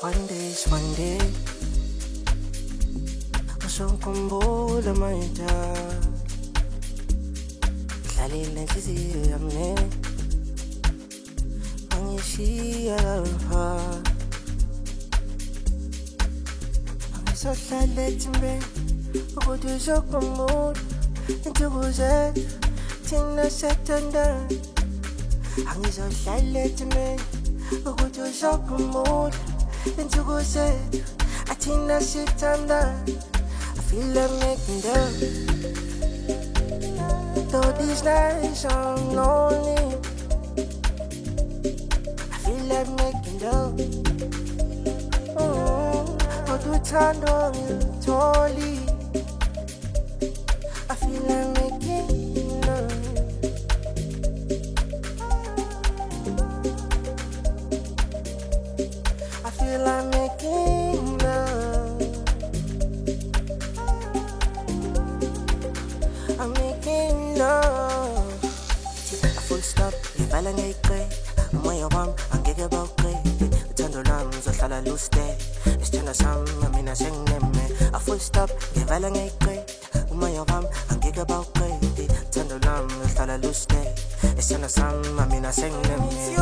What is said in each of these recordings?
One day, usungikhumbula manje. Dlalile inhliziyo yami, angishiya. Angisohlala ethembeni ukuthi uzokhumbula insuku zethu thina sethandana. Angisohlala ethembeni ukuthi uzokhumbula insuku zethu thina sethandana. I feel like making love. Though these nights I'm lonely, I feel like making love. But we turn on totally. I feel like making love. I feel like making love. I'm making love. A full stop, ngivala ngeyigqe. Umoya wami angeke bawugqe. Uthando lwami uzohlala luste. Isithando sami mina sengineme. A full stop, ngivala ngeyigqe. Umoya wami angeke bawugqe. Uthando lwami uzohlala luste. Isithando sami mina sengineme.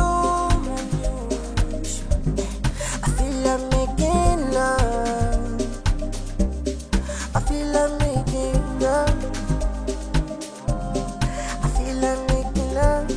I feel like making love. I feel like making love. I feel like making love.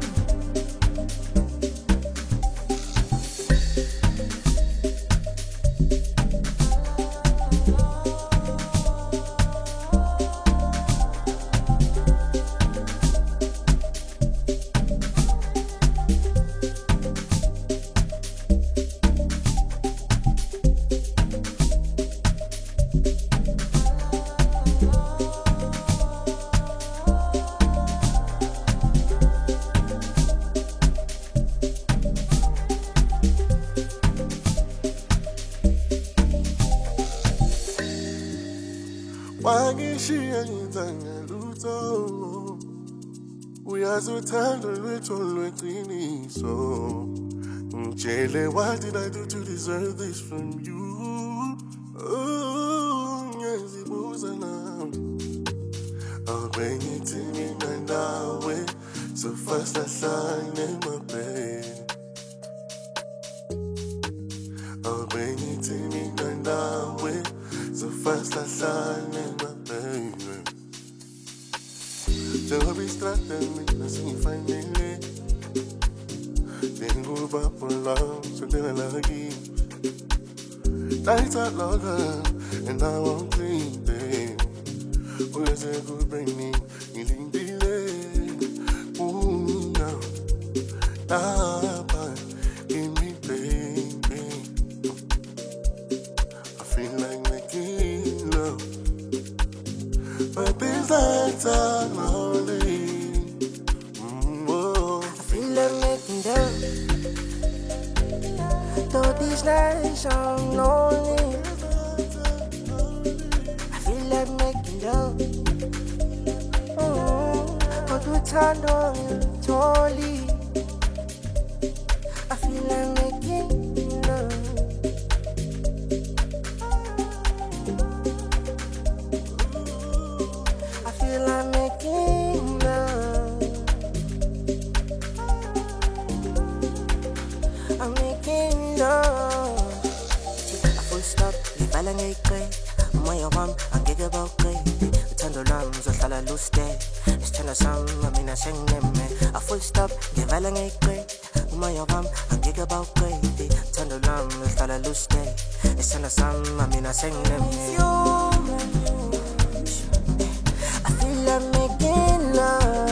Wangishiya ngizanga lutho uyazothanda lwethu lweqiniso ngitshele what did I do to deserve this from you? Oh, ngiyazibuza now. Oh, bengithi mina nawe so fast ahlane my bed. Oh, bengithi mina nawe so fast ahlane my baby. Njengoba istrada mina sengifanele njengoba pula sondela lagi. Nights are longer and I won't clean them. Where's a good bring me ngilindile. Ooh, now give me baby. I feel like making love, but these nights are lonely. I feel like making love. Though these nights I'm lonely, I feel like making love. But we turn on totally. I feel like making love. I feel like making love. I'm making love. A full stop, ngivala ngeyigqe. Umoya wami angeke bawugqe. Uthando lwami uzohlala luste. Isithando sami mina sengineme. A full stop, ngivala ngeyigqe. Umoya wami angeke bawugqe. Uthando lwami uzohlala luste. Isithando sami mina sengineme. I feel like making love.